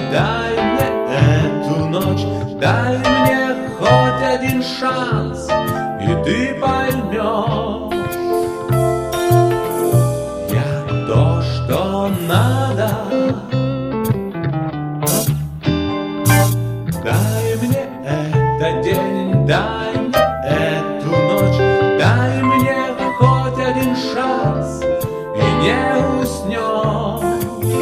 дай мне эту ночь, дай мне хоть один шанс, и ты поймешь, я то, что надо. Дай мне этот день, дай мне эту ночь, дай мне хоть один шанс, и не уснем,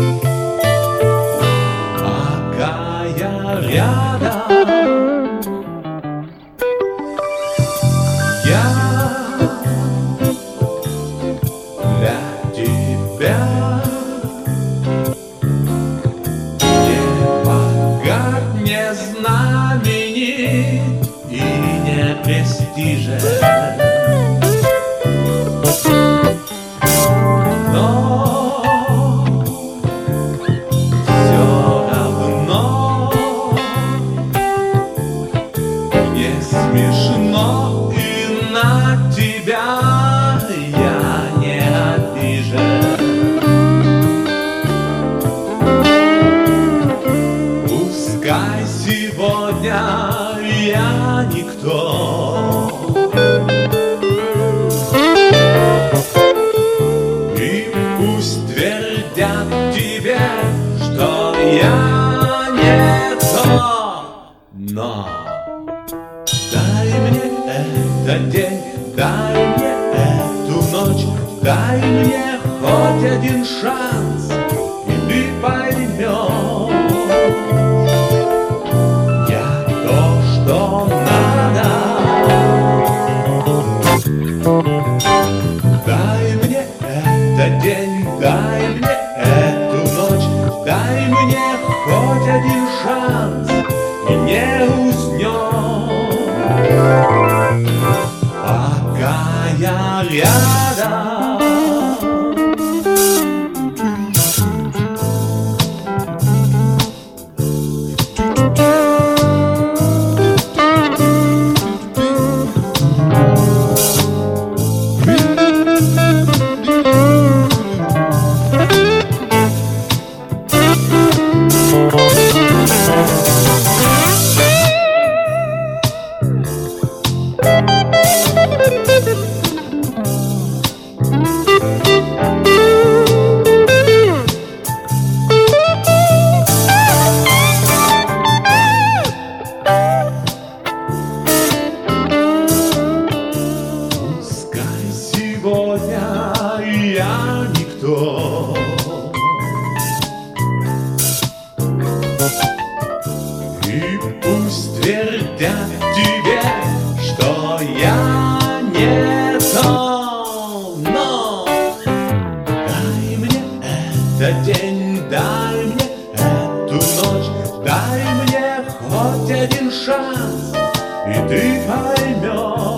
пока я рядом. Я для тебя не богат, не знаменит и не престижен, но все равно мне смешно, и на тебя я не обижен. Пускай сегодня я никто, и пусть твердят тебе, что я не то, но дай мне этот день, дай мне эту ночь, дай мне хоть один шанс, и ты поймешь, я то, что надо. Дай мне этот день, дай мне эту ночь, дай мне хоть один шанс, и не уснем, пока я рядом. Пускай сегодня я никто, и пусть твердят тебе, что я не то, но дай мне этот день, дай мне эту ночь, дай мне хоть один шанс, и ты поймешь,